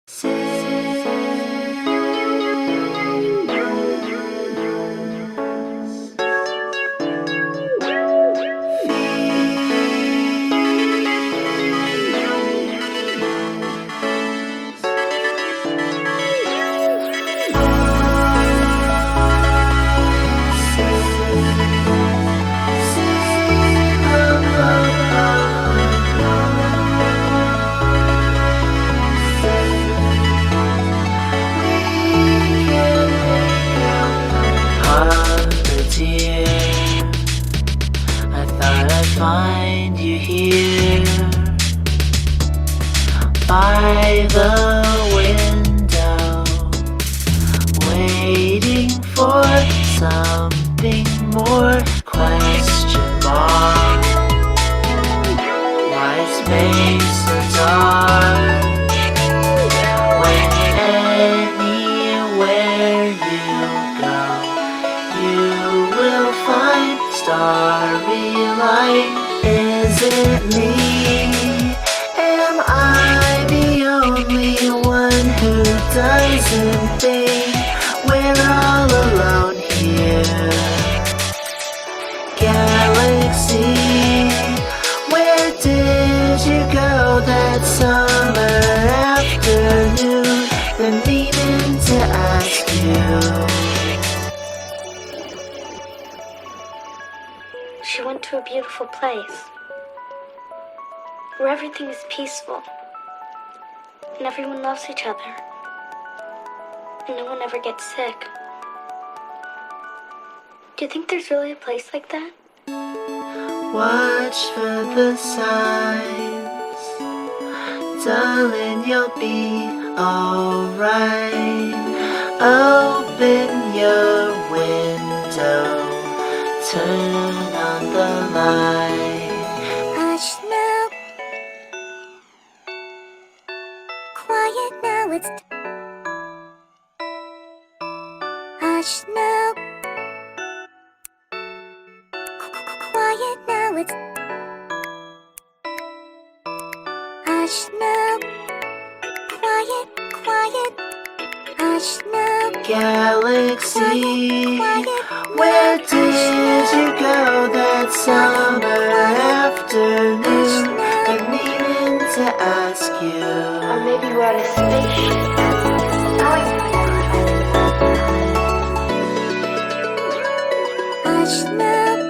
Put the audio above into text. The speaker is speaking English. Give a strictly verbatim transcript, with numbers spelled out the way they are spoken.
I thought I'd find you here by the window, waiting for something more. Question mark. Why is space so dark? When anywhere you go, you will find starry light. Is it me? Am I the only one who doesn't think we're all alone here? Galaxy, where did you go that summer afternoon? Been meaning to ask you. She went to a beautiful place where everything is peaceful and everyone loves each other and no one ever gets sick. Do you think there's really a place like that? Watch for the signs, darling, you'll be alright. Open your window, turn on the light. Hush now, quiet now, it's hush now, quiet now, it's hush now, quiet, quiet, hush now. Galaxy, where did you go that summer afternoon? Been meaning to ask you. Or maybe we're on a spaceship.